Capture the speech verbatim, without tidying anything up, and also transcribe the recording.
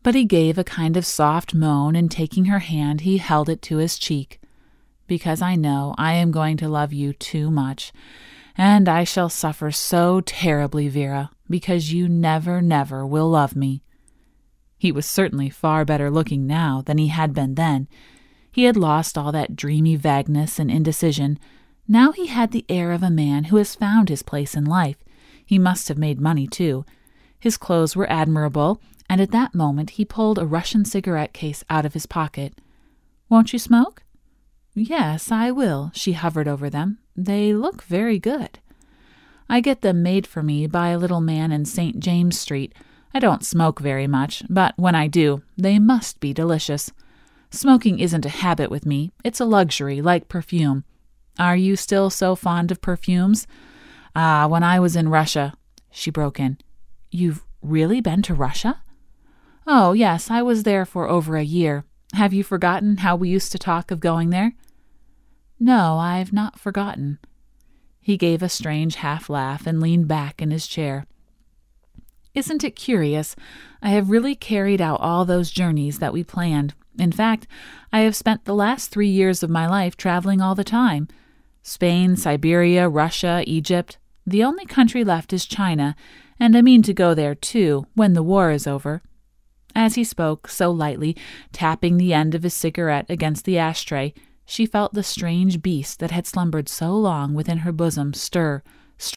But he gave a kind of soft moan, and taking her hand, he held it to his cheek. "Because I know I am going to love you too much, and I shall suffer so terribly, Vera, because you never, never will love me." He was certainly far better looking now than he had been then. He had lost all that dreamy vagueness and indecision. Now he had the air of a man who has found his place in life. He must have made money, too. His clothes were admirable, and at that moment he pulled a Russian cigarette case out of his pocket. "Won't you smoke?" "Yes, I will." She hovered over them. "They look very good." "I get them made for me by a little man in Saint James Street. I don't smoke very much, but when I do, they must be delicious. Smoking isn't a habit with me. It's a luxury, like perfume. Are you still so fond of perfumes? Ah, when I was in Russia—" She broke in. "You've really been to Russia?" "Oh, yes, I was there for over a year. Have you forgotten how we used to talk of going there?" "No, I've not forgotten." He gave a strange half-laugh and leaned back in his chair. "Isn't it curious? I have really carried out all those journeys that we planned. In fact, I have spent the last three years of my life traveling all the time. Spain, Siberia, Russia, Egypt. The only country left is China, and I mean to go there, too, when the war is over." As he spoke, so lightly, tapping the end of his cigarette against the ashtray, she felt the strange beast that had slumbered so long within her bosom stir,